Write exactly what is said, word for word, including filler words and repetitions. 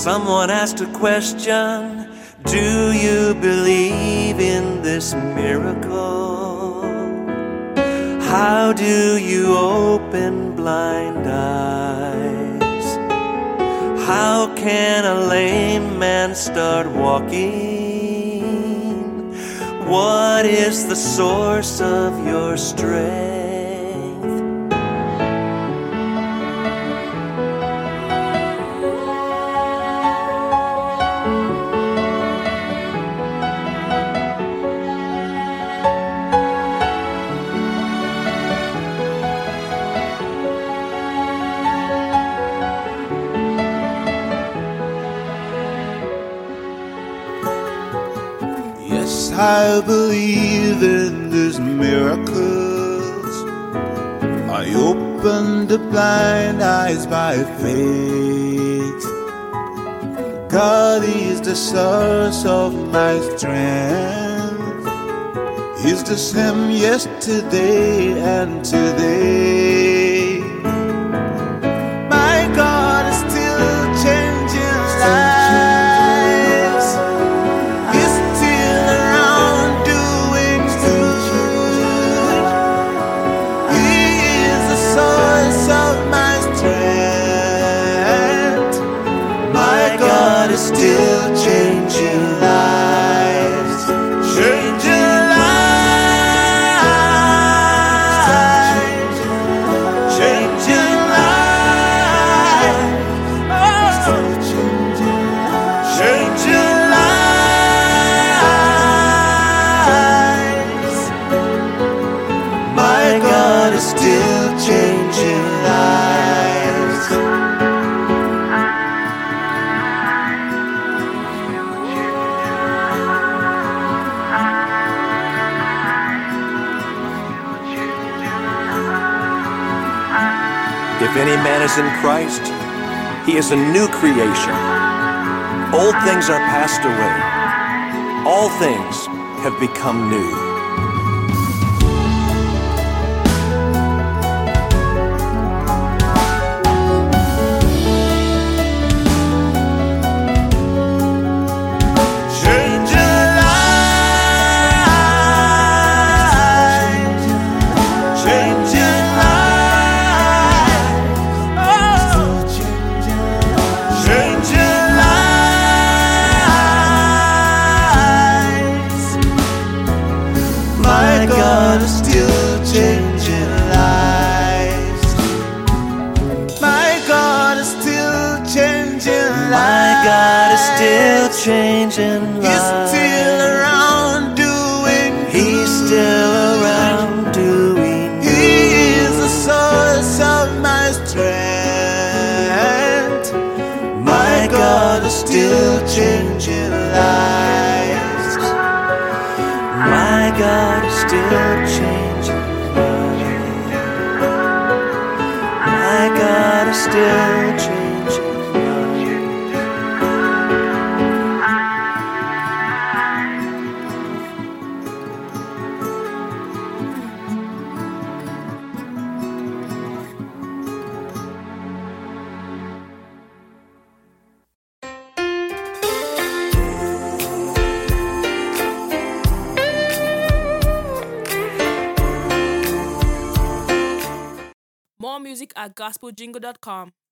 Someone asked a question, do you believe in this miracle? How do you open blind eyes? How can a lame man start walking? What is the source of your strength? I believe in these miracles. I open the blind eyes by faith. God is the source of my strength. He's the same yesterday and today. My God is still changing lives. Still changing lives, changing lives, changing lives, oh, changing lives. My God is still changing lives. If any man is in Christ, he is a new creation. Old things are passed away. All things have become new. My God is still changing lives. My God is still changing lives. My God is still changing lives. He's still around doing good. He's still around doing good. He is the source of my strength. My God is still changing lives. My God is still changing lives. My God is still changing lives. More music at gospel jingle dot com.